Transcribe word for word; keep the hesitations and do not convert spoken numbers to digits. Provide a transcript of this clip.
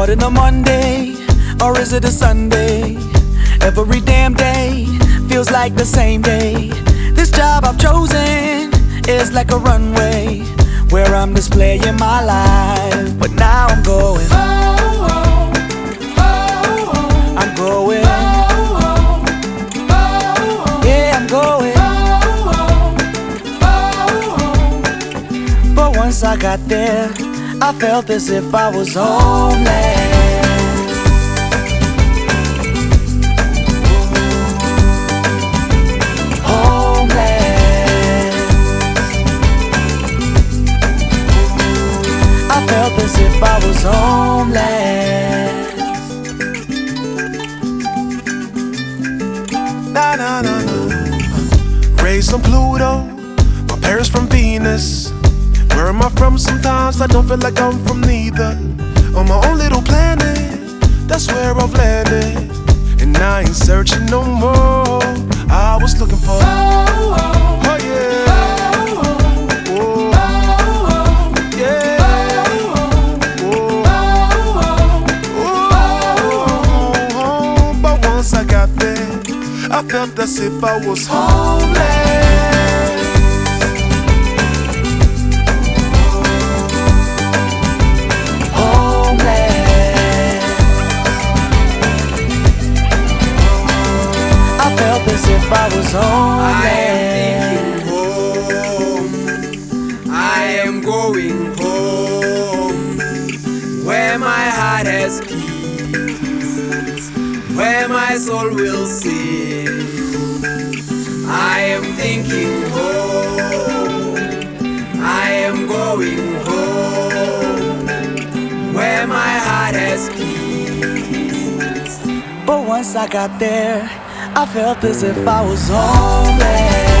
starting a Monday, or is it a Sunday? Every damn day feels like the same day. This job I've chosen is like a runway where I'm displaying my life. But now I'm going, oh, oh, oh, oh. I'm going, oh, oh, oh, oh. Yeah, I'm going, oh, oh, oh. But once I got there, I felt as if I was homeless. I felt as if I was homeless. Nah, nah, nah, nah. Raised on Pluto, my parents from Venus. Where am I from? Sometimes I don't feel like I'm from neither. On my own little planet, that's where I've landed. And I ain't searching no more. I was looking for, oh, oh, oh yeah. I felt as if I was homeless. Homeless. I felt as if I was homeless. I am thinking home. I am going home, where my heart has peace, where my soul will sing. I am thinking home, I am going home, where my heart has peace. But once I got there, I felt as if I was homeless.